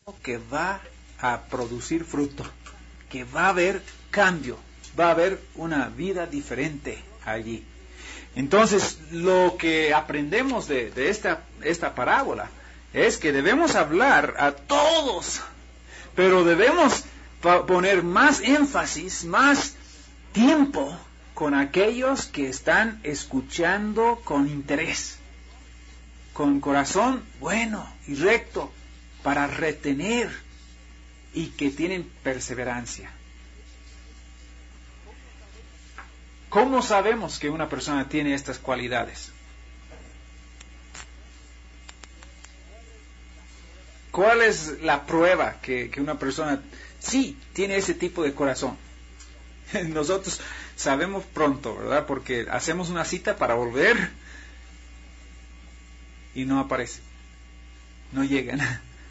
que va a producir fruto, que va a haber cambio, va a haber una vida diferente allí. Entonces, lo que aprendemos de esta parábola es que debemos hablar a todos, pero debemos poner más énfasis, más tiempo con aquellos que están escuchando con interés, con corazón bueno y recto, para retener y que tienen perseverancia. ¿Cómo sabemos que una persona tiene estas cualidades? ¿Cuál es la prueba que una persona sí tiene ese tipo de corazón? Nosotros sabemos pronto, ¿verdad? Porque hacemos una cita para volver y no aparece, no llegan.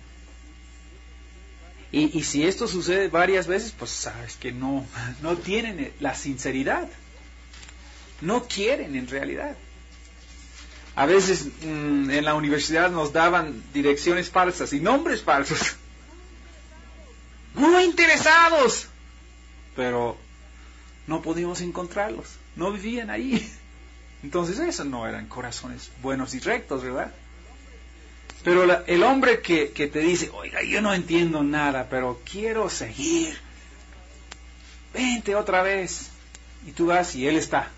Y si esto sucede varias veces, pues sabes que no tienen la sinceridad, no quieren en realidad. A veces en la universidad nos daban direcciones falsas y nombres falsos, muy interesados, pero no podíamos encontrarlos, no vivían ahí. Entonces esos no eran corazones buenos y rectos, ¿verdad? Pero el hombre que te dice, oiga, yo no entiendo nada, pero quiero seguir, vente otra vez, y tú vas y él está,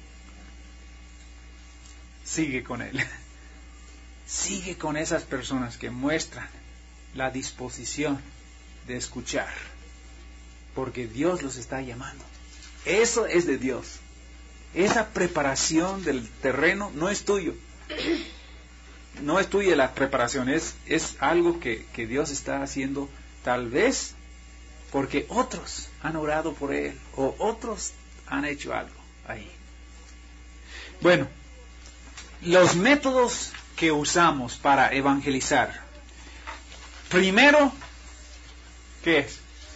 sigue con él, sigue con esas personas que muestran la disposición de escuchar, porque Dios los está llamando. Eso es de Dios. Esa preparación del terreno no es tuyo. No es tuya la preparación, es algo que Dios está haciendo, tal vez porque otros han orado por él o otros han hecho algo ahí. Bueno, los métodos que usamos para evangelizar. Primero, ¿qué es?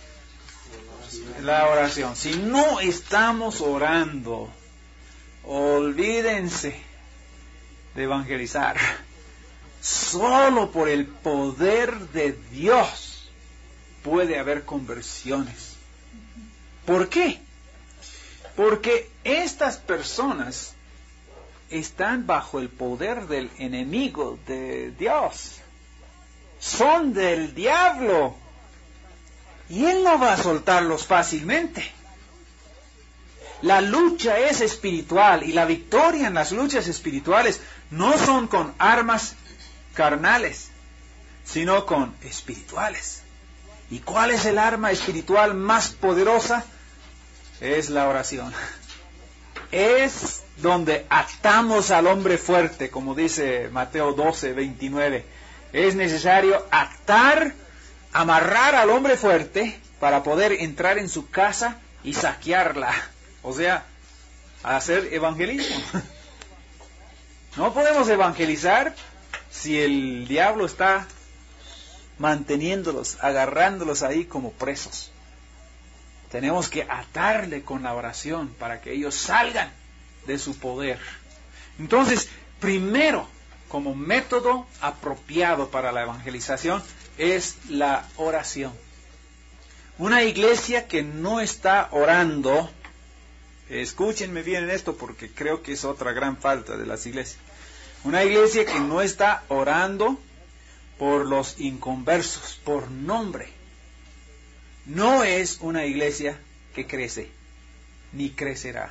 La oración. Si no estamos orando, olvídense de evangelizar. Solo por el poder de Dios puede haber conversiones. ¿Por qué? Porque estas personas están bajo el poder del enemigo de Dios. Son del diablo. Y él no va a soltarlos fácilmente. La lucha es espiritual y la victoria en las luchas espirituales no son con armas carnales, sino con espirituales. ¿Y cuál es el arma espiritual más poderosa? Es la oración. Es donde atamos al hombre fuerte, como dice Mateo 12:29. Es necesario amarrar al hombre fuerte para poder entrar en su casa y saquearla. O sea, hacer evangelismo. No podemos evangelizar si el diablo está manteniéndolos, agarrándolos ahí como presos. Tenemos que atarle con la oración para que ellos salgan de su poder. Entonces, primero, como método apropiado para la evangelización, es la oración. Una iglesia que no está orando, escúchenme bien en esto porque creo que es otra gran falta de las iglesias. Una iglesia que no está orando por los inconversos, por nombre, no es una iglesia que crece, ni crecerá.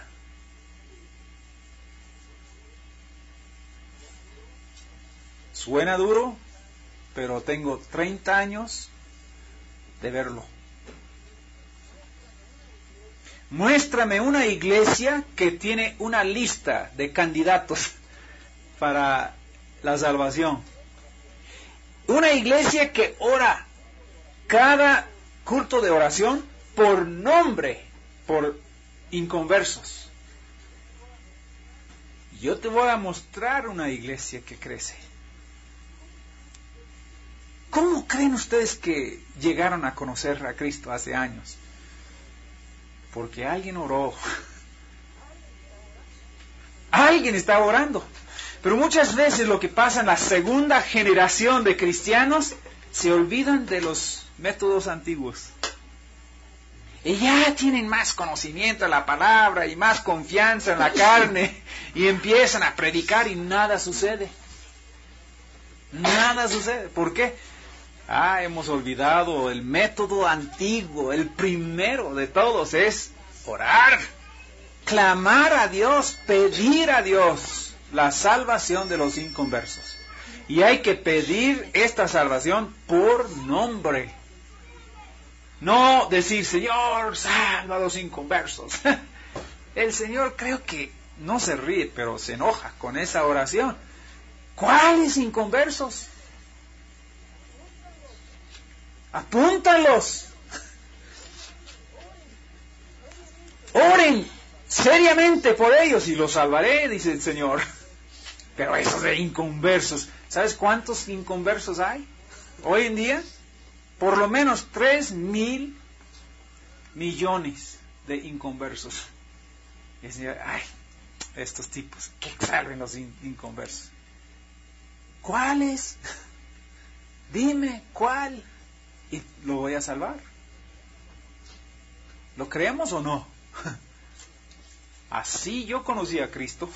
Suena duro, pero tengo 30 años de verlo. Muéstrame una iglesia que tiene una lista de candidatos para la salvación. Una iglesia que ora cada culto de oración por nombre, por inconversos. Yo te voy a mostrar una iglesia que crece. ¿Cómo creen ustedes que llegaron a conocer a Cristo hace años? Porque alguien oró. Alguien está orando. Pero muchas veces lo que pasa en la segunda generación de cristianos, se olvidan de los métodos antiguos. Y ya tienen más conocimiento de la palabra y más confianza en la carne y empiezan a predicar y nada sucede. Nada sucede. ¿Por qué? Hemos olvidado el método antiguo, el primero de todos es orar, clamar a Dios, pedir a Dios la salvación de los inconversos. Y hay que pedir esta salvación por nombre. No decir, Señor, salva a los inconversos. El Señor creo que no se ríe, pero se enoja con esa oración. ¿Cuáles inconversos? Apúntalos. Oren seriamente por ellos y los salvaré, dice el Señor. Pero esos de inconversos, ¿sabes cuántos inconversos hay hoy en día? Por lo menos 3,000 millones de inconversos. Y el Señor, estos tipos, que salven los inconversos. ¿Cuáles? Dime, ¿cuál? Y lo voy a salvar. ¿Lo creemos o no? Así yo conocí a Cristo.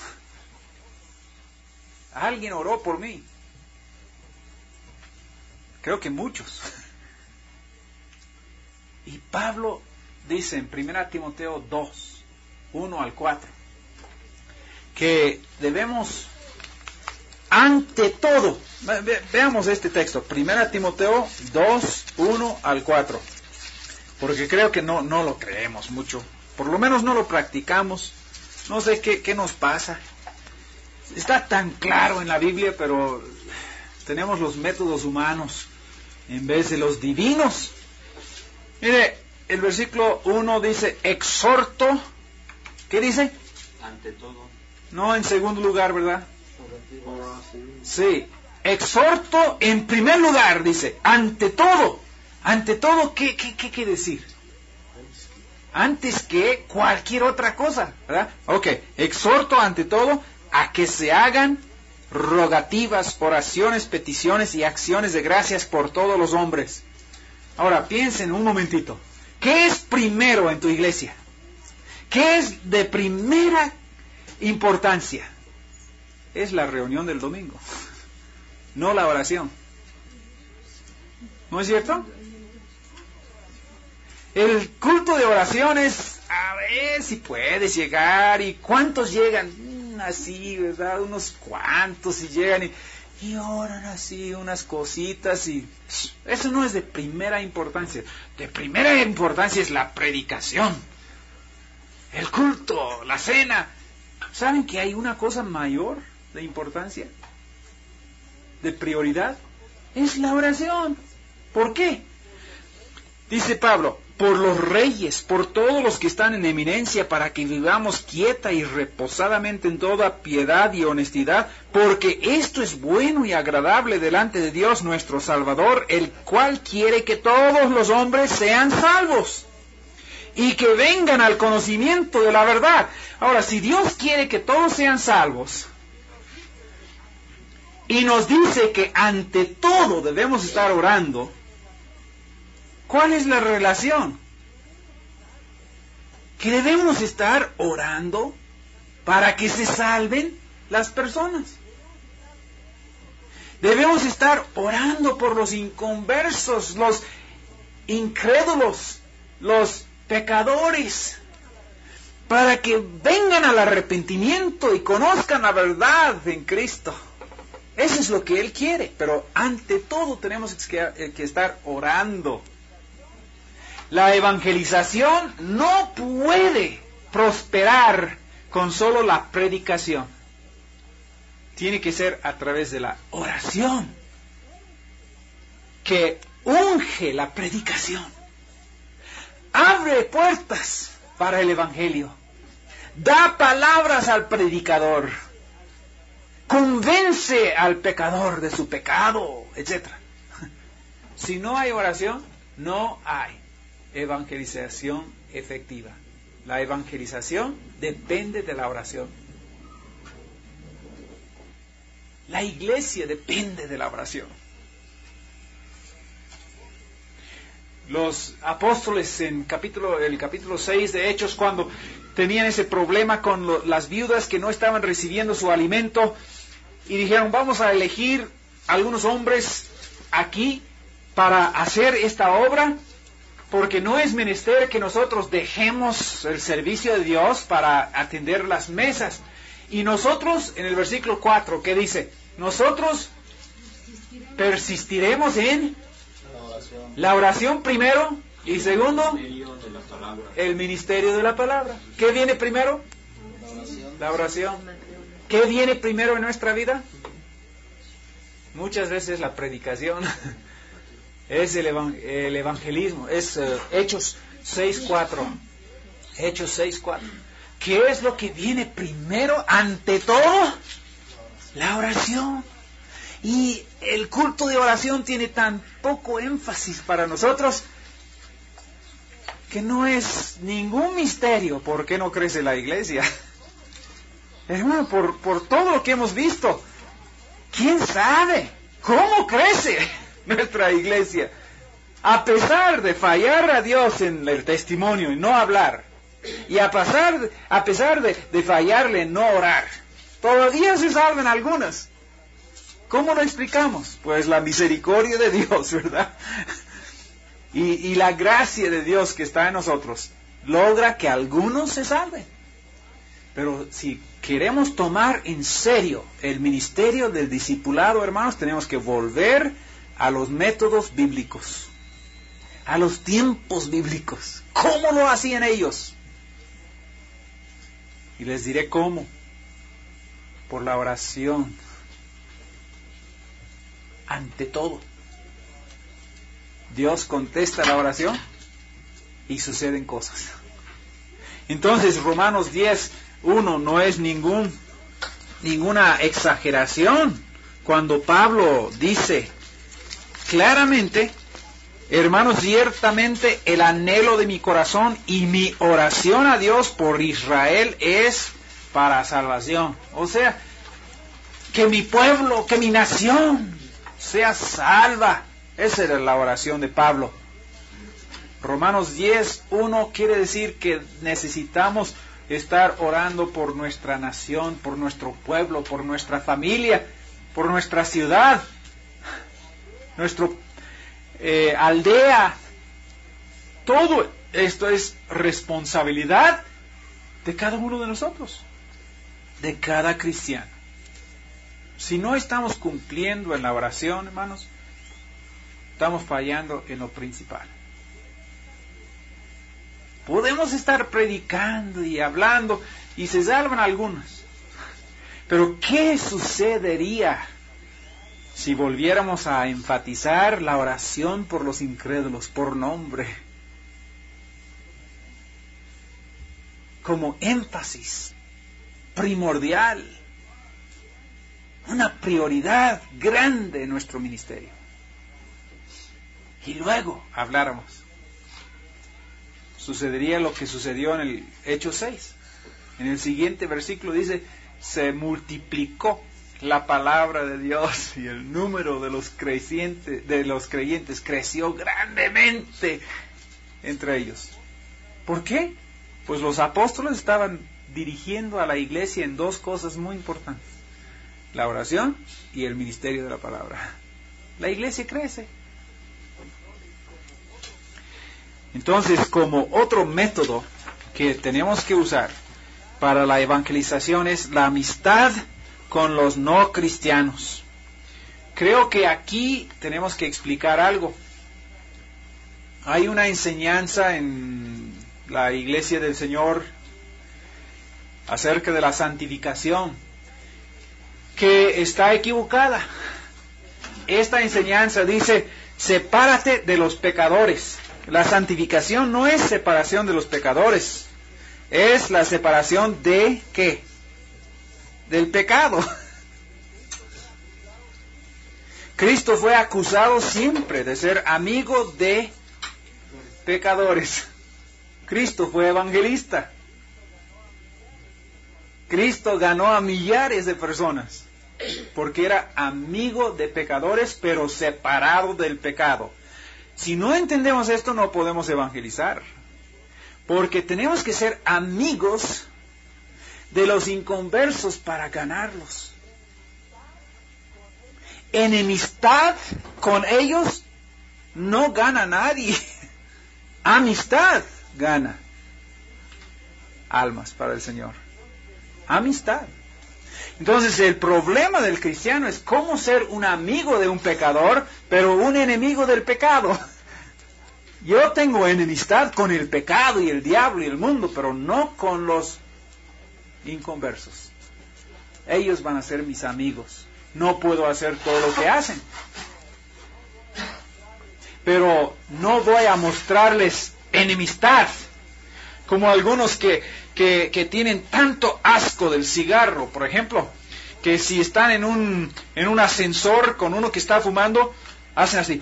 Alguien oró por mí. Creo que muchos. Y Pablo dice en 1 Timoteo 2, 1 al 4, que debemos, ante todo, veamos este texto, 1 Timoteo 2, 1 al 4, porque creo que no lo creemos mucho, por lo menos no lo practicamos, no sé qué nos pasa. Está tan claro en la Biblia, pero tenemos los métodos humanos en vez de los divinos. Mire, el versículo 1 dice, exhorto, ¿qué dice? Ante todo. No en segundo lugar, ¿verdad? Sí, exhorto en primer lugar, dice, ante todo. Ante todo, ¿qué quiere decir? Antes que cualquier otra cosa, ¿verdad? Ok, exhorto ante todo a que se hagan rogativas, oraciones, peticiones y acciones de gracias por todos los hombres. Ahora, piensen un momentito. ¿Qué es primero en tu iglesia? ¿Qué es de primera importancia? Es la reunión del domingo, no la oración. ¿No es cierto? El culto de oraciones, a ver si puedes llegar. ¿Y cuántos llegan? Así, ¿verdad? Unos cuantos y llegan y oran así unas cositas y eso no es de primera importancia. De primera importancia es la predicación, el culto, la cena. ¿Saben que hay una cosa mayor de importancia, de prioridad? Es la oración. ¿Por qué? Dice Pablo, por los reyes, por todos los que están en eminencia, para que vivamos quieta y reposadamente en toda piedad y honestidad, porque esto es bueno y agradable delante de Dios nuestro Salvador, el cual quiere que todos los hombres sean salvos y que vengan al conocimiento de la verdad. Ahora, si Dios quiere que todos sean salvos y nos dice que ante todo debemos estar orando, ¿cuál es la relación? Que debemos estar orando para que se salven las personas. Debemos estar orando por los inconversos, los incrédulos, los pecadores, para que vengan al arrepentimiento y conozcan la verdad en Cristo. Eso es lo que Él quiere, pero ante todo tenemos que estar orando. La evangelización no puede prosperar con solo la predicación. Tiene que ser a través de la oración, que unge la predicación. Abre puertas para el evangelio. Da palabras al predicador. Convence al pecador de su pecado, etc. Si no hay oración, no hay evangelización efectiva. La evangelización depende de la oración. La iglesia depende de la oración. los apóstoles en el capítulo 6 de Hechos, cuando tenían ese problema con las viudas que no estaban recibiendo su alimento, y dijeron, vamos a elegir algunos hombres aquí para hacer esta obra, porque no es menester que nosotros dejemos el servicio de Dios para atender las mesas. Y nosotros, en el versículo 4, ¿qué dice? Nosotros persistiremos en la oración primero, y segundo, el ministerio de la palabra. ¿Qué viene primero? La oración. ¿Qué viene primero en nuestra vida? Muchas veces la predicación. Es el evangelismo. Es Hechos 6:4. Hechos 6:4. ¿Qué es lo que viene primero ante todo? La oración. Y el culto de oración tiene tan poco énfasis para nosotros que no es ningún misterio por qué no crece la iglesia. Hermano, por todo lo que hemos visto, ¿quién sabe cómo crece nuestra iglesia? A pesar de fallar a Dios en el testimonio y no hablar, y a pesar de fallarle en no orar, todavía se salvan algunas. ¿Cómo lo explicamos? Pues la misericordia de Dios, ¿verdad? Y la gracia de Dios que está en nosotros logra que algunos se salven. Pero si queremos tomar en serio el ministerio del discipulado, hermanos, tenemos que volver a los métodos bíblicos, a los tiempos bíblicos. ¿Cómo lo hacían ellos? Y les diré cómo. Por la oración. Ante todo. Dios contesta la oración y suceden cosas. Entonces, Romanos 10:1 no es ninguna exageración cuando Pablo dice claramente, hermanos, ciertamente el anhelo de mi corazón y mi oración a Dios por Israel es para salvación. O sea, que mi pueblo, que mi nación sea salva. Esa era la oración de Pablo. Romanos 10:1 quiere decir que necesitamos estar orando por nuestra nación, por nuestro pueblo, por nuestra familia, por nuestra ciudad, nuestra aldea. Todo esto es responsabilidad de cada uno de nosotros, de cada cristiano. Si no estamos cumpliendo en la oración, hermanos, estamos fallando en lo principal. Podemos estar predicando y hablando y se salvan algunos. Pero ¿qué sucedería si volviéramos a enfatizar la oración por los incrédulos, por nombre? Como énfasis primordial, una prioridad grande en nuestro ministerio. Y luego habláramos. Sucedería lo que sucedió en el Hechos 6. En el siguiente versículo dice, se multiplicó la palabra de Dios y el número de los creyentes creció grandemente entre ellos. ¿Por qué? Pues los apóstoles estaban dirigiendo a la iglesia en dos cosas muy importantes: la oración y el ministerio de la palabra. La iglesia crece. Entonces, como otro método que tenemos que usar para la evangelización es la amistad con los no cristianos. Creo que aquí tenemos que explicar algo. Hay una enseñanza en la Iglesia del Señor acerca de la santificación que está equivocada. Esta enseñanza dice, sepárate de los pecadores. La santificación no es separación de los pecadores, es la separación de ¿qué? Del pecado. Cristo fue acusado siempre de ser amigo de pecadores. Cristo fue evangelista. Cristo ganó a millares de personas porque era amigo de pecadores, pero separado del pecado. Si no entendemos esto, no podemos evangelizar. Porque tenemos que ser amigos de los inconversos para ganarlos. Enemistad con ellos no gana nadie. Amistad gana almas para el Señor. Amistad. Entonces el problema del cristiano es cómo ser un amigo de un pecador, pero un enemigo del pecado. Yo tengo enemistad con el pecado y el diablo y el mundo, pero no con los inconversos. Ellos van a ser mis amigos. No puedo hacer todo lo que hacen, pero no voy a mostrarles enemistad, como algunos que tienen tanto asco del cigarro, por ejemplo, que si están en un ascensor con uno que está fumando, hacen así.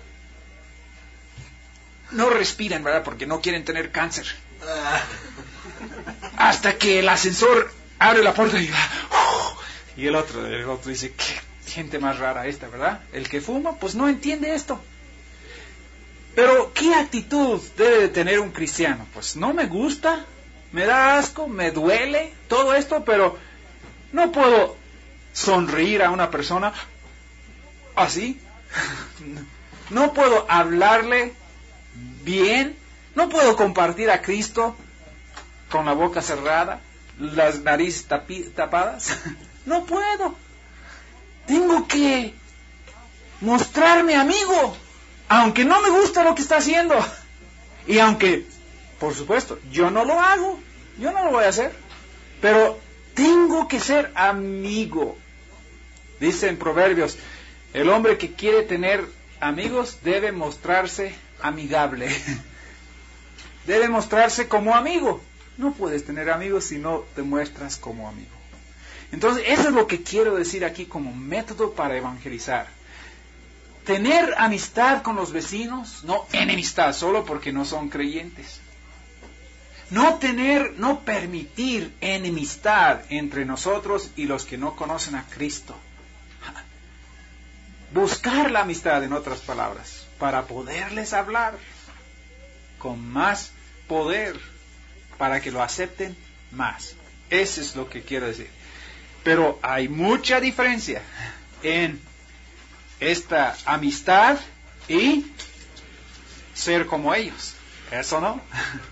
No respiran, ¿verdad? Porque no quieren tener cáncer. Hasta que el ascensor abre la puerta y el otro dice, qué gente más rara esta, ¿verdad? El que fuma, pues no entiende esto. Pero, ¿qué actitud debe de tener un cristiano? Pues no me gusta, me da asco, me duele, todo esto, pero no puedo sonreír a una persona así. No puedo hablarle bien, no puedo compartir a Cristo con la boca cerrada, las narices tapadas. No puedo. Tengo que mostrarme amigo, aunque no me gusta lo que está haciendo. Y aunque, por supuesto, yo no lo hago, yo no lo voy a hacer, pero tengo que ser amigo. Dice en Proverbios, el hombre que quiere tener amigos debe mostrarse amigable. Debe mostrarse como amigo. No puedes tener amigos si no te muestras como amigo. Entonces, eso es lo que quiero decir aquí como método para evangelizar. Tener amistad con los vecinos, no enemistad, solo porque no son creyentes. No permitir enemistad entre nosotros y los que no conocen a Cristo. Buscar la amistad, en otras palabras, para poderles hablar con más poder, para que lo acepten más. Eso es lo que quiero decir. Pero hay mucha diferencia en esta amistad y ser como ellos. ¿Eso no?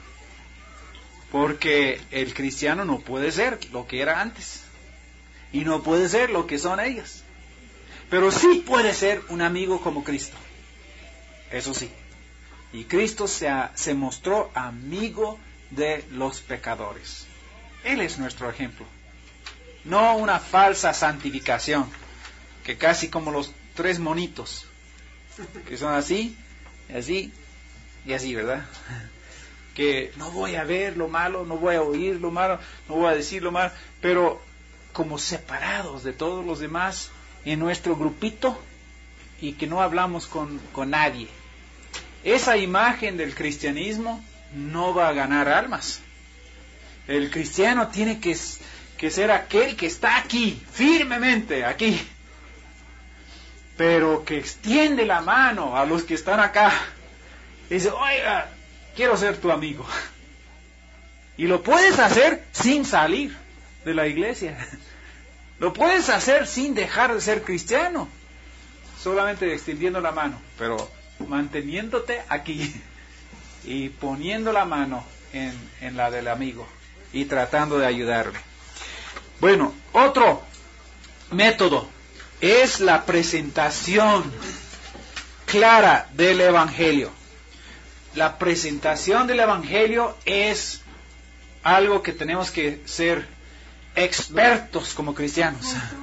Porque el cristiano no puede ser lo que era antes. Y no puede ser lo que son ellos. Pero sí puede ser un amigo como Cristo. Eso sí. Y Cristo se mostró amigo de los pecadores. Él es nuestro ejemplo. No una falsa santificación, que casi como los 3 monitos, que son así, así y así, ¿verdad? Que no voy a ver lo malo, no voy a oír lo malo, no voy a decir lo malo, pero como separados de todos los demás en nuestro grupito y que no hablamos con nadie. Esa imagen del cristianismo no va a ganar almas. El cristiano tiene que ser aquel que está aquí, firmemente aquí, pero que extiende la mano a los que están acá y dice, oiga, quiero ser tu amigo. Y lo puedes hacer sin salir de la iglesia. Lo puedes hacer sin dejar de ser cristiano, solamente extendiendo la mano, pero manteniéndote aquí y poniendo la mano en la del amigo y tratando de ayudarle. Bueno, otro método es la presentación clara del Evangelio. La presentación del Evangelio es algo que tenemos que ser expertos como cristianos.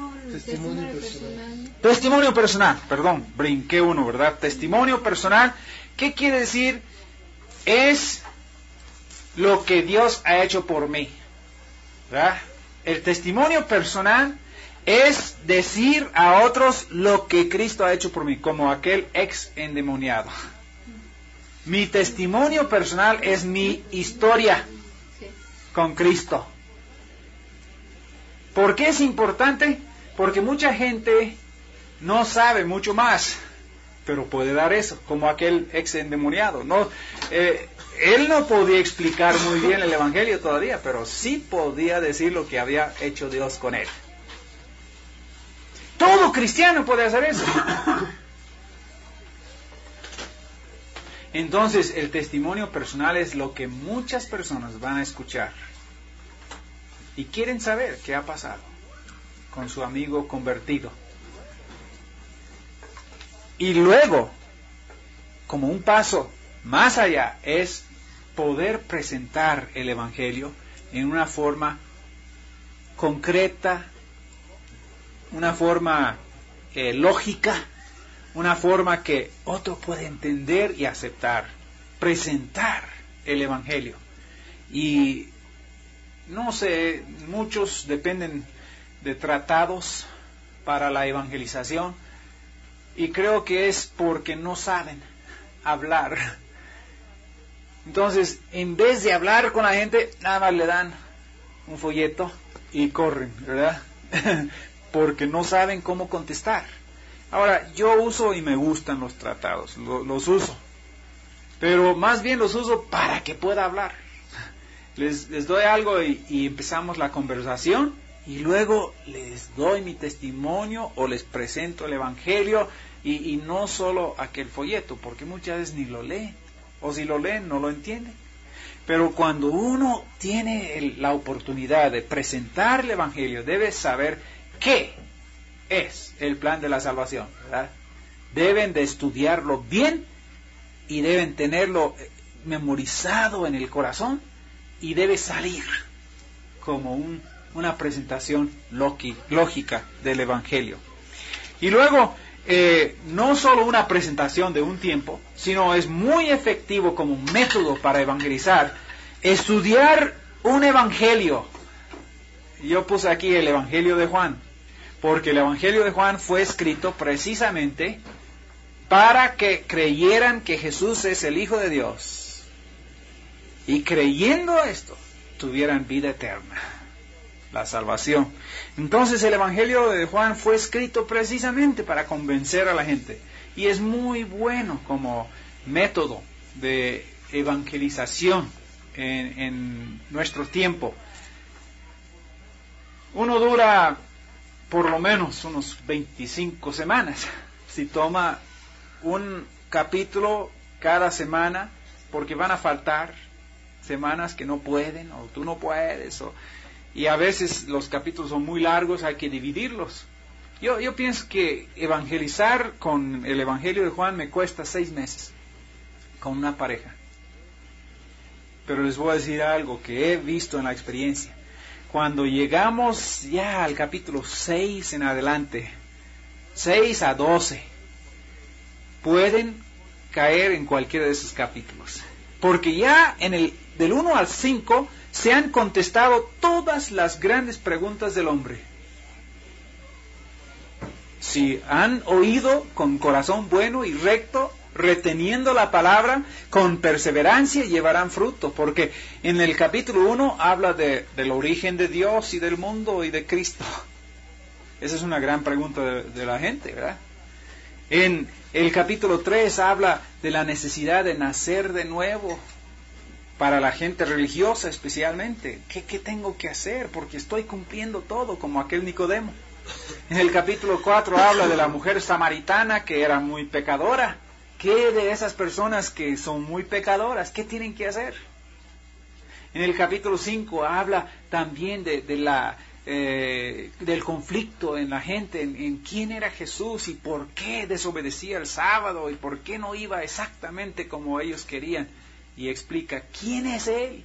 Testimonio personal, perdón, brinqué uno, ¿verdad? Testimonio personal, ¿qué quiere decir? Es lo que Dios ha hecho por mí, ¿verdad? El testimonio personal es decir a otros lo que Cristo ha hecho por mí, como aquel ex endemoniado. Mi testimonio personal es mi historia con Cristo. ¿Por qué es importante? Porque mucha gente no sabe mucho más pero puede dar eso, como aquel ex endemoniado. No, él no podía explicar muy bien el Evangelio todavía, pero sí podía decir lo que había hecho Dios con él. Todo cristiano puede hacer eso. Entonces, el testimonio personal es lo que muchas personas van a escuchar y quieren saber qué ha pasado con su amigo convertido. Y luego, como un paso más allá, es poder presentar el Evangelio en una forma concreta, una forma lógica, una forma que otro puede entender y aceptar. Presentar el Evangelio. Y no sé, muchos dependen de tratados para la evangelización, y creo que es porque no saben hablar. Entonces, en vez de hablar con la gente, nada más le dan un folleto y corren, ¿verdad? Porque no saben cómo contestar. Ahora, yo uso y me gustan los tratados, los uso, pero más bien los uso para que pueda hablar. Les doy algo y empezamos la conversación, y luego les doy mi testimonio o les presento el Evangelio, y no solo aquel folleto, porque muchas veces ni lo leen, o si lo leen no lo entienden. Pero cuando uno tiene la oportunidad de presentar el Evangelio, debe saber qué es el plan de la salvación, ¿verdad? Deben de estudiarlo bien y deben tenerlo memorizado en el corazón, y debe salir como una presentación lógica del Evangelio. Y luego, no solo una presentación de un tiempo, sino es muy efectivo como un método para evangelizar, estudiar un Evangelio. Yo puse aquí el Evangelio de Juan, porque el Evangelio de Juan fue escrito precisamente para que creyeran que Jesús es el Hijo de Dios, y creyendo esto, tuvieran vida eterna, la salvación. Entonces el Evangelio de Juan fue escrito precisamente para convencer a la gente, y es muy bueno como método de evangelización en nuestro tiempo. Uno dura por lo menos unos 25 semanas, si toma un capítulo cada semana, porque van a faltar semanas que no pueden, o tú no puedes, y a veces los capítulos son muy largos, hay que dividirlos. Yo pienso que evangelizar con el Evangelio de Juan me cuesta 6 meses, con una pareja. Pero les voy a decir algo que he visto en la experiencia. Cuando llegamos ya al capítulo 6 en adelante, 6 a 12, pueden caer en cualquiera de esos capítulos. Porque ya del 1 al 5 se han contestado todas las grandes preguntas del hombre. Si han oído con corazón bueno y recto, reteniendo la palabra, con perseverancia llevarán fruto. Porque en el capítulo 1 habla del origen de Dios y del mundo y de Cristo. Esa es una gran pregunta de la gente, ¿verdad? En el capítulo 3 habla de la necesidad de nacer de nuevo, para la gente religiosa especialmente. ¿Qué tengo que hacer? Porque estoy cumpliendo todo, como aquel Nicodemo. En el capítulo 4 habla de la mujer samaritana que era muy pecadora. ¿Qué de esas personas que son muy pecadoras? ¿Qué tienen que hacer? En el capítulo 5 habla también del conflicto en la gente, en quién era Jesús y por qué desobedecía el sábado y por qué no iba exactamente como ellos querían. Y explica quién es Él.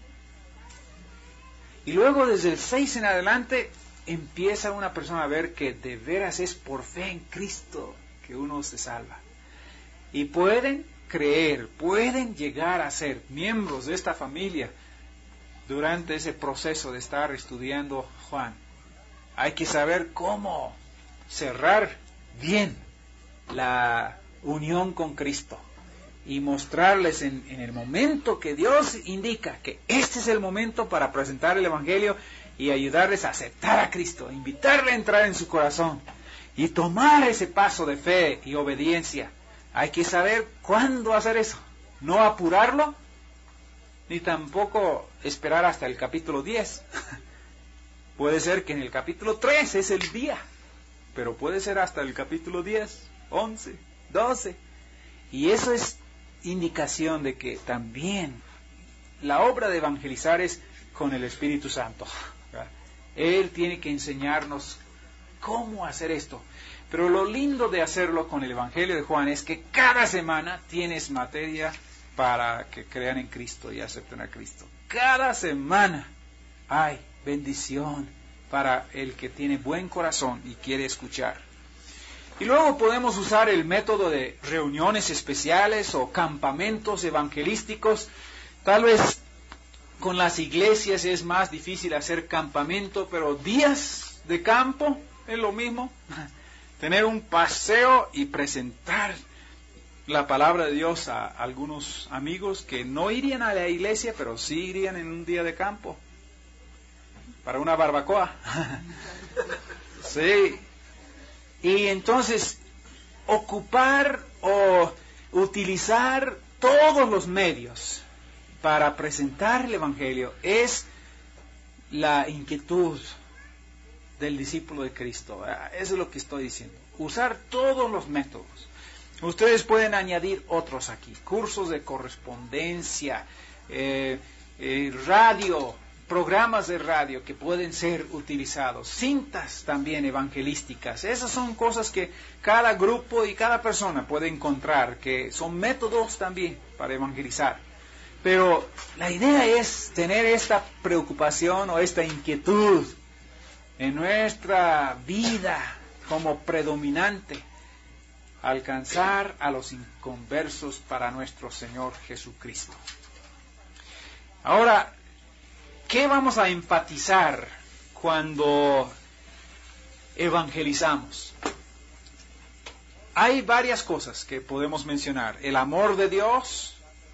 Y luego desde el 6 en adelante empieza una persona a ver que de veras es por fe en Cristo que uno se salva. Y pueden creer, pueden llegar a ser miembros de esta familia durante ese proceso de estar estudiando Juan. Hay que saber cómo cerrar bien la unión con Cristo y mostrarles en el momento que Dios indica que este es el momento para presentar el Evangelio y ayudarles a aceptar a Cristo, invitarle a entrar en su corazón y tomar ese paso de fe y obediencia Hay que saber cuándo hacer eso. No apurarlo, ni tampoco esperar hasta el capítulo 10. Puede ser que en el capítulo 3 es el día, pero puede ser hasta el capítulo 10, 11, 12. Y eso es indicación de que también la obra de evangelizar es con el Espíritu Santo. Él tiene que enseñarnos cómo hacer esto. Pero lo lindo de hacerlo con el Evangelio de Juan es que cada semana tienes materia para que crean en Cristo y acepten a Cristo. Cada semana hay bendición para el que tiene buen corazón y quiere escuchar. Y luego podemos usar el método de reuniones especiales o campamentos evangelísticos. Tal vez con las iglesias es más difícil hacer campamento, pero días de campo es lo mismo. Tener un paseo y presentar la palabra de Dios a algunos amigos que no irían a la iglesia, pero sí irían en un día de campo para una barbacoa. Sí. Y entonces ocupar o utilizar todos los medios para presentar el Evangelio es la inquietud del discípulo de Cristo. Eso es lo que estoy diciendo. Usar todos los métodos. Ustedes pueden añadir otros aquí. Cursos de correspondencia, radio, programas de radio que pueden ser utilizados. Cintas también evangelísticas. Esas son cosas que cada grupo y cada persona puede encontrar, que son métodos también para evangelizar. Pero la idea es tener esta preocupación o esta inquietud en nuestra vida como predominante, alcanzar a los inconversos para nuestro Señor Jesucristo. Ahora, ¿qué vamos a enfatizar cuando evangelizamos? Hay varias cosas que podemos mencionar. El amor de Dios,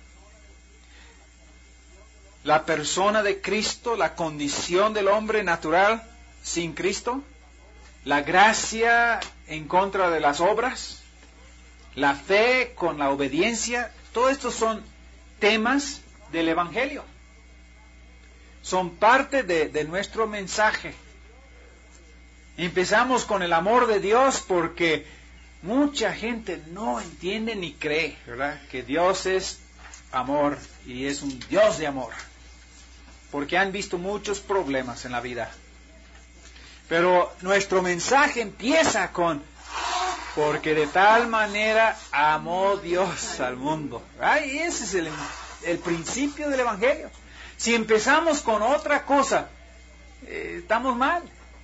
la persona de Cristo, la condición del hombre natural sin Cristo, la gracia en contra de las obras, la fe con la obediencia. Todos estos son temas del Evangelio. Son parte de nuestro mensaje. Empezamos con el amor de Dios porque mucha gente no entiende ni cree, ¿verdad?, que Dios es amor y es un Dios de amor, porque han visto muchos problemas en la vida. Pero nuestro mensaje empieza con: porque de tal manera amó Dios al mundo. Ay, ese es el principio del Evangelio. Si empezamos con otra cosa, estamos mal.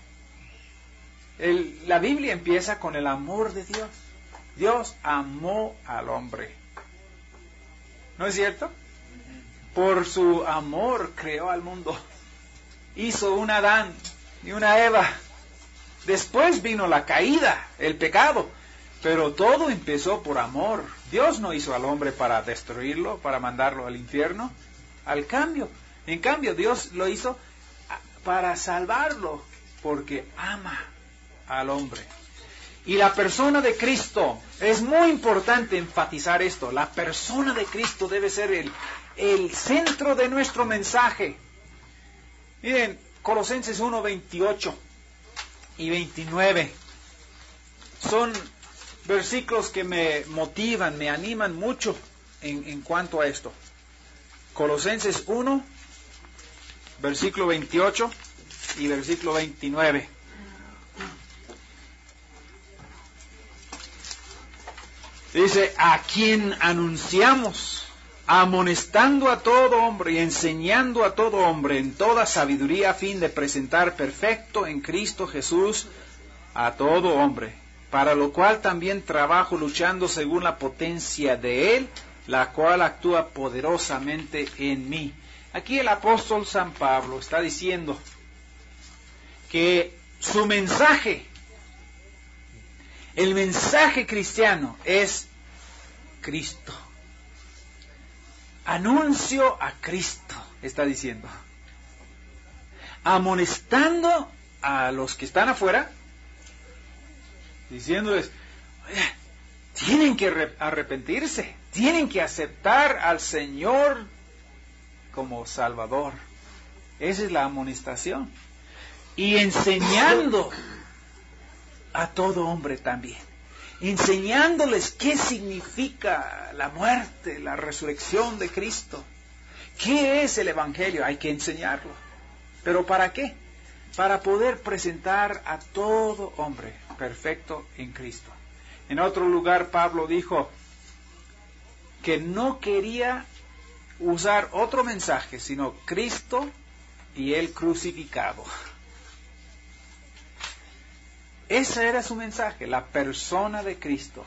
La Biblia empieza con el amor de Dios. Dios amó al hombre. ¿No es cierto? Por su amor creó al mundo. Hizo un Adán y una Eva. Después vino la caída, el pecado. Pero todo empezó por amor. Dios no hizo al hombre para destruirlo, para mandarlo al infierno. En cambio, Dios lo hizo para salvarlo, porque ama al hombre. Y la persona de Cristo, es muy importante enfatizar esto, la persona de Cristo debe ser el centro de nuestro mensaje. Miren, Colosenses 1, 28 y 29, son versículos que me motivan, me animan mucho en cuanto a esto. Colosenses 1, versículo 28 y versículo 29. Dice: a quien anunciamos, amonestando a todo hombre y enseñando a todo hombre en toda sabiduría, a fin de presentar perfecto en Cristo Jesús a todo hombre, para lo cual también trabajo luchando según la potencia de Él, la cual actúa poderosamente en mí. Aquí el apóstol San Pablo está diciendo que su mensaje, el mensaje cristiano, es Cristo. Anuncio a Cristo, está diciendo. Amonestando a los que están afuera, diciéndoles: oye, tienen que arrepentirse, tienen que aceptar al Señor como Salvador. Esa es la amonestación. Y enseñando a todo hombre también. Enseñándoles qué significa la muerte, la resurrección de Cristo. ¿Qué es el Evangelio? Hay que enseñarlo. ¿Pero para qué? Para poder presentar a todo hombre perfecto en Cristo. En otro lugar Pablo dijo que no quería usar otro mensaje, sino Cristo y el crucificado. Ese era su mensaje, la persona de Cristo,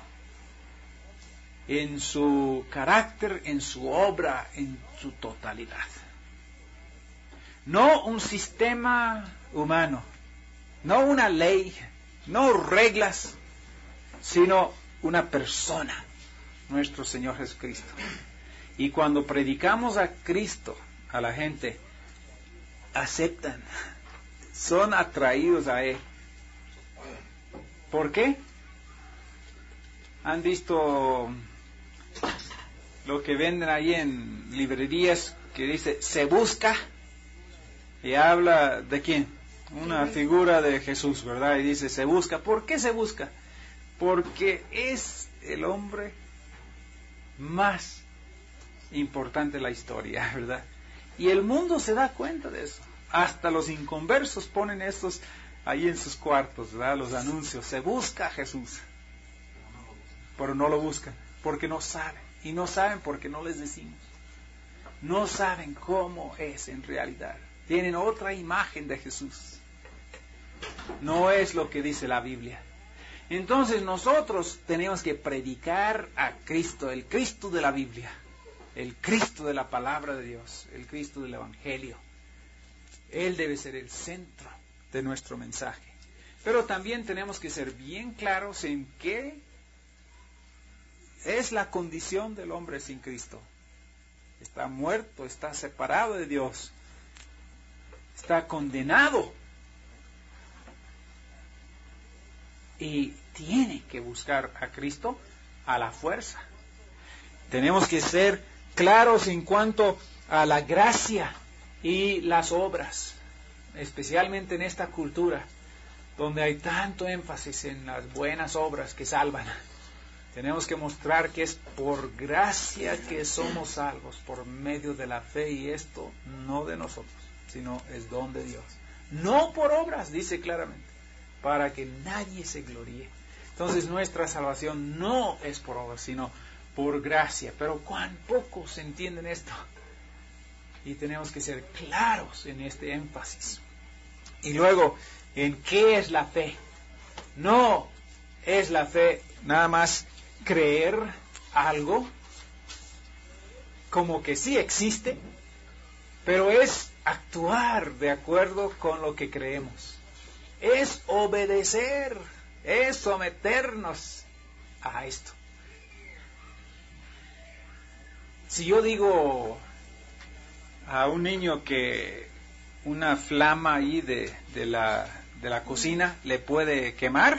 en su carácter, en su obra, en su totalidad. No un sistema humano, no una ley, no reglas, sino una persona, nuestro Señor Jesucristo. Y cuando predicamos a Cristo a la gente, aceptan, son atraídos a Él. ¿Por qué? ¿Han visto lo que venden ahí en librerías que dice se busca? Y habla de quién? Una figura de Jesús, ¿verdad? Y dice se busca. ¿Por qué se busca? Porque es el hombre más importante de la historia, ¿verdad? Y el mundo se da cuenta de eso. Hasta los inconversos ponen estos ahí en sus cuartos, ¿verdad? Los anuncios. Se busca a Jesús. Pero no lo buscan, porque no saben. Y no saben porque no les decimos. No saben cómo es en realidad. Tienen otra imagen de Jesús. No es lo que dice la Biblia. Entonces nosotros tenemos que predicar a Cristo, el Cristo de la Biblia, el Cristo de la palabra de Dios, el Cristo del Evangelio. Él debe ser el centro de nuestro mensaje. Pero también tenemos que ser bien claros en qué es la condición del hombre sin Cristo. Está muerto, está separado de Dios, está condenado. Y tiene que buscar a Cristo a la fuerza. Tenemos que ser claros en cuanto a la gracia y las obras, especialmente en esta cultura, donde hay tanto énfasis en las buenas obras que salvan. Tenemos que mostrar que es por gracia que somos salvos, por medio de la fe, y esto no de nosotros, sino es don de Dios. No por obras, dice claramente, para que nadie se gloríe. Entonces nuestra salvación no es por obras, sino por gracia. Pero cuán pocos entienden esto. Y tenemos que ser claros en este énfasis. Y luego, ¿en qué es la fe? No es la fe nada más creer algo como que sí existe, pero es actuar de acuerdo con lo que creemos. Es obedecer, es someternos a esto. Si yo digo a un niño que una flama ahí de la cocina le puede quemar,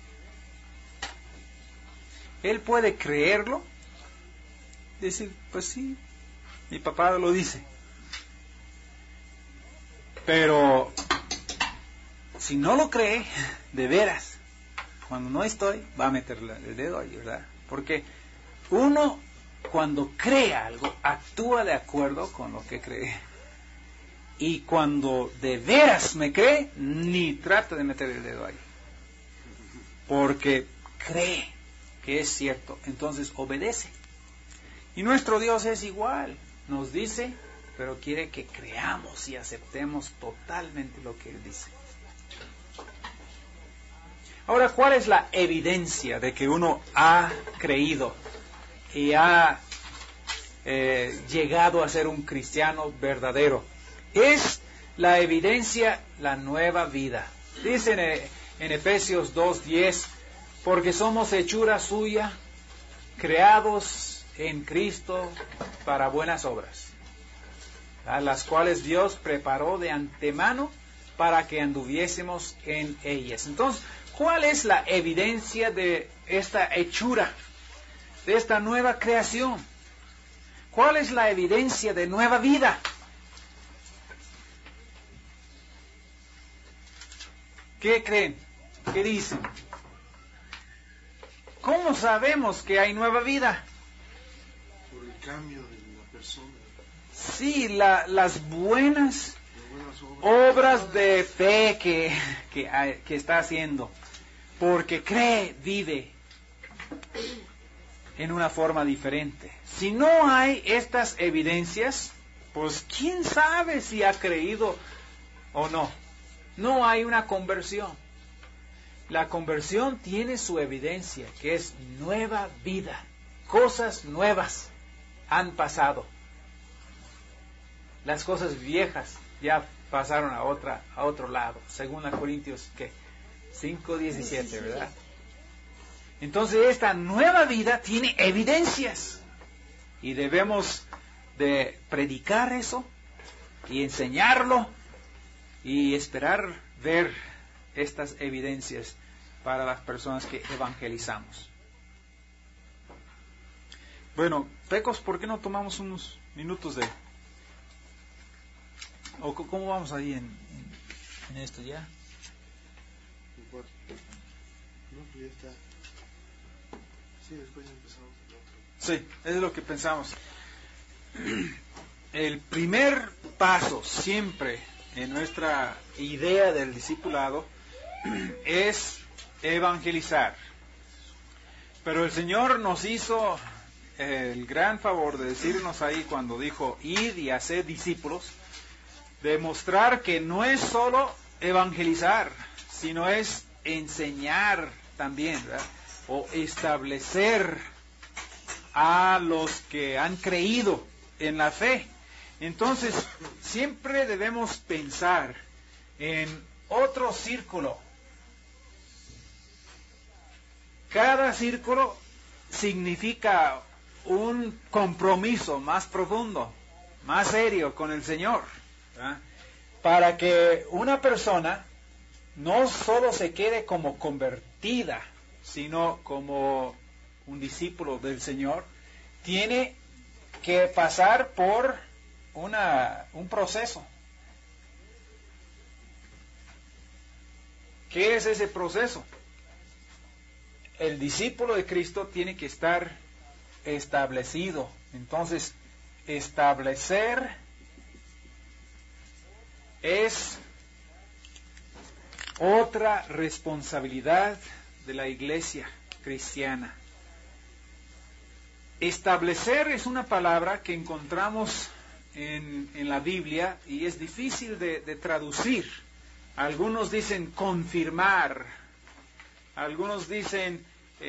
él puede creerlo, decir, pues sí, mi papá lo dice. Pero si no lo cree, de veras, cuando no estoy, va a meter el dedo ahí, ¿verdad? Porque uno, cuando cree algo, actúa de acuerdo con lo que cree. Y cuando de veras me cree, ni trata de meter el dedo ahí. Porque cree que es cierto, entonces obedece. Y nuestro Dios es igual, nos dice, pero quiere que creamos y aceptemos totalmente lo que Él dice. Ahora, ¿cuál es la evidencia de que uno ha creído y ha llegado a ser un cristiano verdadero? Es la evidencia, la nueva vida. Dice en Efesios 2:10, porque somos hechura suya, creados en Cristo para buenas obras, a las cuales Dios preparó de antemano para que anduviésemos en ellas. Entonces, ¿cuál es la evidencia de esta hechura de esta nueva creación? ¿Cuál es la evidencia de nueva vida? ¿Qué creen? ¿Qué dicen? ¿Cómo sabemos que hay nueva vida? Por el cambio de la persona. Sí, las buenas obras de fe que está haciendo. Porque cree, vive en una forma diferente. Si no hay estas evidencias, pues quién sabe si ha creído o no. No hay una conversión. La conversión tiene su evidencia, que es nueva vida. Cosas nuevas han pasado. Las cosas viejas ya pasaron a otro lado, según la Corintios 5:17, ¿verdad? Entonces esta nueva vida tiene evidencias y debemos de predicar eso y enseñarlo y esperar ver estas evidencias para las personas que evangelizamos. Bueno, Pecos, ¿por qué no tomamos unos minutos de... ¿O cómo vamos ahí en esto ya? No, pues ya está. Sí, después empezamos el otro. Sí, es lo que pensamos. El primer paso siempre en nuestra idea del discipulado es evangelizar. Pero el Señor nos hizo el gran favor de decirnos ahí cuando dijo, id y haced discípulos, demostrar que no es solo evangelizar, sino es enseñar también, ¿verdad? O establecer a los que han creído en la fe. Entonces, siempre debemos pensar en otro círculo. Cada círculo significa un compromiso más profundo, más serio con el Señor, ¿verdad? Para que una persona no solo se quede como convertida, sino como un discípulo del Señor, tiene que pasar por un proceso. ¿Qué es ese proceso? El discípulo de Cristo tiene que estar establecido. Entonces, establecer es otra responsabilidad de la iglesia cristiana. Establecer es una palabra que encontramos en la Biblia y es difícil de traducir. Algunos dicen confirmar, algunos dicen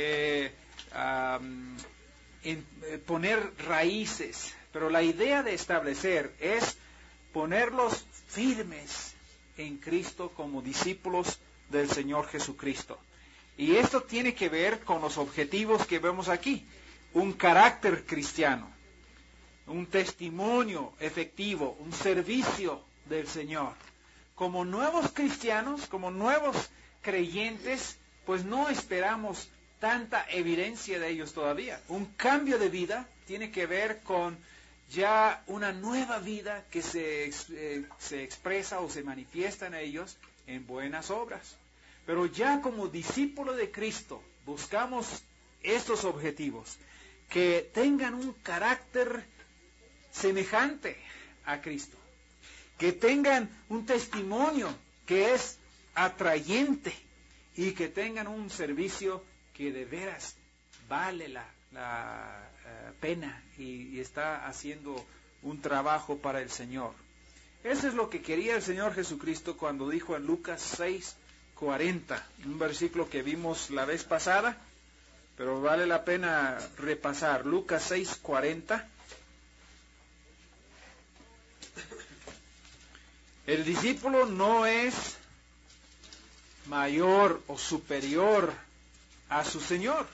poner raíces, pero la idea de establecer es ponerlos firmes en Cristo como discípulos del Señor Jesucristo. Y esto tiene que ver con los objetivos que vemos aquí. Un carácter cristiano, un testimonio efectivo, un servicio del Señor. Como nuevos cristianos, como nuevos creyentes, pues no esperamos tanta evidencia de ellos todavía. Un cambio de vida tiene que ver con ya una nueva vida que se expresa o se manifiesta en ellos en buenas obras. Pero ya como discípulo de Cristo buscamos estos objetivos, que tengan un carácter semejante a Cristo, que tengan un testimonio que es atrayente y que tengan un servicio que de veras vale la pena y está haciendo un trabajo para el Señor. Eso es lo que quería el Señor Jesucristo cuando dijo en Lucas 6:40, un versículo que vimos la vez pasada, pero vale la pena repasar. Lucas 6:40. El discípulo no es mayor o superior a su Señor,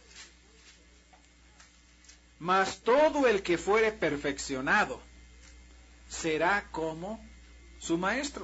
mas todo el que fuere perfeccionado será como su maestro.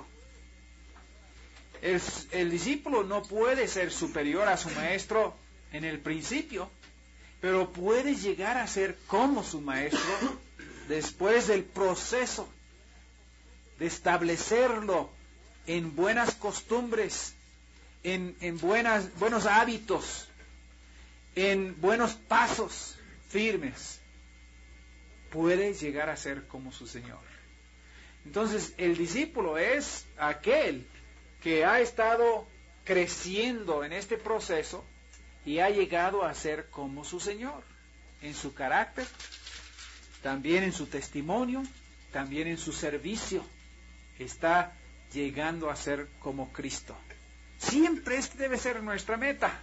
El discípulo no puede ser superior a su maestro en el principio. pero puede llegar a ser como su maestro después del proceso de establecerlo en buenas costumbres, en buenos hábitos, en buenos pasos firmes. Puede llegar a ser como su Señor. Entonces, el discípulo es aquel que ha estado creciendo en este proceso y ha llegado a ser como su Señor, en su carácter, también en su testimonio, también en su servicio. Está llegando a ser como Cristo. Siempre este debe ser nuestra meta.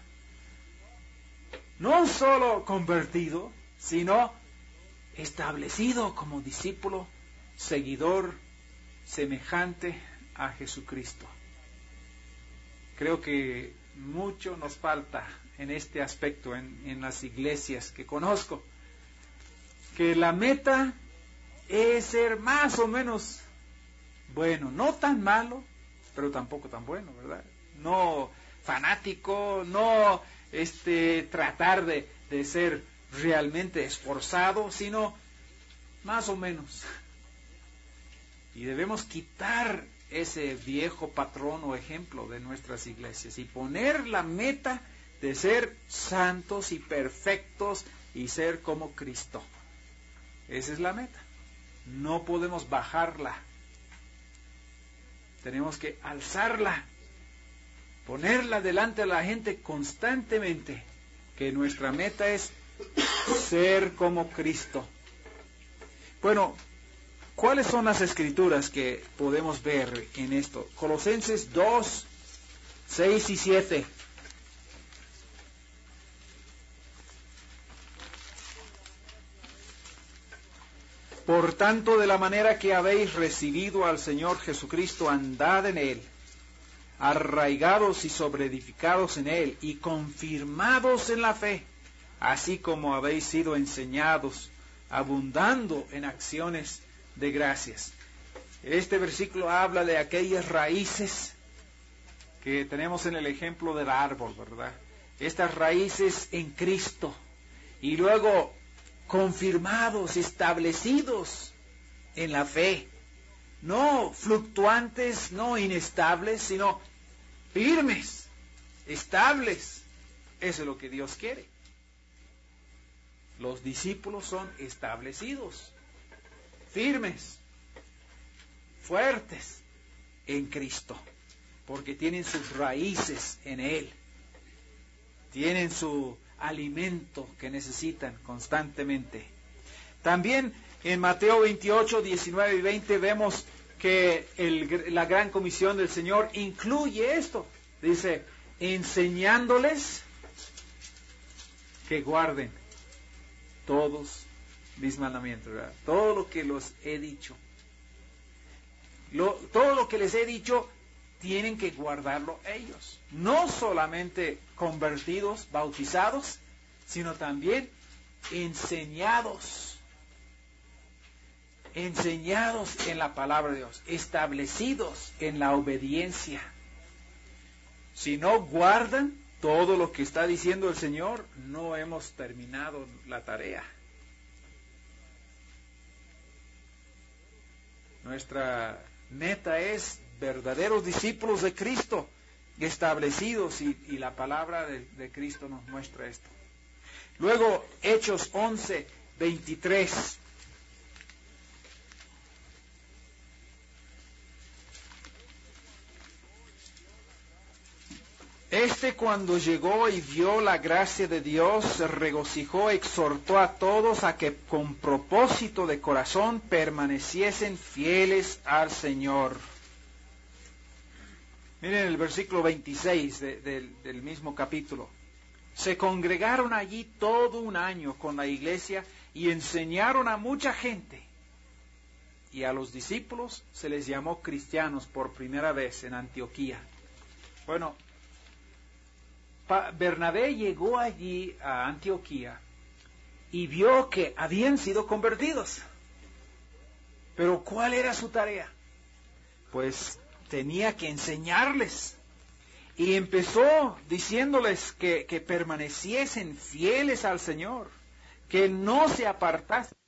No solo convertido, sino establecido como discípulo, seguidor, semejante a Jesucristo. Creo que mucho nos falta en este aspecto en las iglesias que conozco, que la meta es ser más o menos bueno, no tan malo, pero tampoco tan bueno, ¿verdad? No fanático, no tratar de ser realmente esforzado, sino más o menos. Y debemos quitar ese viejo patrón o ejemplo de nuestras iglesias y poner la meta de ser santos y perfectos y ser como Cristo. Esa es la meta. No podemos bajarla. Tenemos que alzarla, ponerla delante de la gente constantemente, que nuestra meta es ser como Cristo. Bueno, ¿cuáles son las escrituras que podemos ver en esto? Colosenses 2, 6 y 7. Por tanto, de la manera que habéis recibido al Señor Jesucristo, andad en Él, arraigados y sobreedificados en Él, y confirmados en la fe, así como habéis sido enseñados, abundando en acciones de gracias. Este versículo habla de aquellas raíces que tenemos en el ejemplo del árbol, ¿verdad? Estas raíces en Cristo, y luego confirmados, establecidos en la fe, no fluctuantes, no inestables, sino firmes, estables. Eso es lo que Dios quiere. Los discípulos son establecidos, firmes, fuertes en Cristo, porque tienen sus raíces en Él, tienen su alimento que necesitan constantemente. También en Mateo 28, 19 y 20 vemos que la gran comisión del Señor incluye esto. Dice, enseñándoles que guarden todos mis mandamientos, ¿verdad? Todo lo que los he dicho. Todo lo que les he dicho tienen que guardarlo ellos. No solamente convertidos, bautizados, sino también enseñados. Enseñados en la palabra de Dios, establecidos en la obediencia. Si no guardan todo lo que está diciendo el Señor, no hemos terminado la tarea. Nuestra meta es verdaderos discípulos de Cristo, establecidos, y la palabra de Cristo nos muestra esto. Luego, Hechos 11, 23. Cuando llegó y vio la gracia de Dios, se regocijó, exhortó a todos a que con propósito de corazón permaneciesen fieles al Señor. Miren el versículo 26 del mismo capítulo. Se congregaron allí todo un año con la iglesia y enseñaron a mucha gente. Y a los discípulos se les llamó cristianos por primera vez en Antioquía. Bueno, Bernabé llegó allí a Antioquía y vio que habían sido convertidos. Pero ¿cuál era su tarea? Pues tenía que enseñarles. Y empezó diciéndoles que permaneciesen fieles al Señor, que no se apartasen